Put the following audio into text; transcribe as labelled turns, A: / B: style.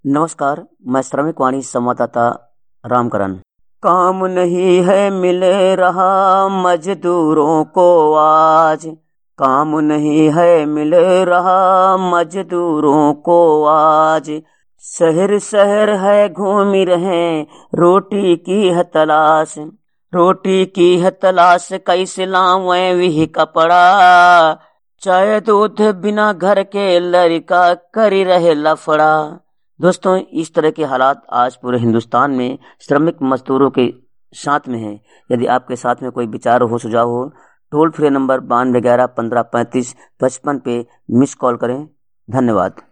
A: नमस्कार, मैं श्रमिक वाणी संवाददाता रामकरण। काम नहीं है मिल रहा मजदूरों को आज, काम नहीं है मिल रहा मजदूरों को आज। शहर शहर है घूम रहे रोटी की है तलाश, रोटी की है तलाश कैसे लावें वही कपड़ा। चाय दूध बिना घर के लड़का करी रहे लफड़ा। दोस्तों, इस तरह के हालात आज पूरे हिंदुस्तान में श्रमिक मजदूरों के साथ में हैं। यदि आपके साथ में कोई विचार हो, सुझाव हो, टोल फ्री नंबर 9211 15 35 55 पे मिस कॉल करें। धन्यवाद।